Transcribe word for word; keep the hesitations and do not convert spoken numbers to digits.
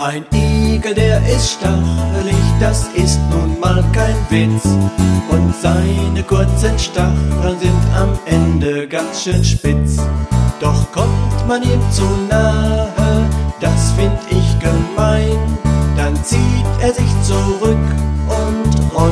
Ein Igel, der ist stachelig, das ist nun mal kein Witz. Und seine kurzen Stacheln sind am Ende ganz schön spitz. Doch kommt man ihm zu nahe, das find ich gemein, dann zieht er sich zurück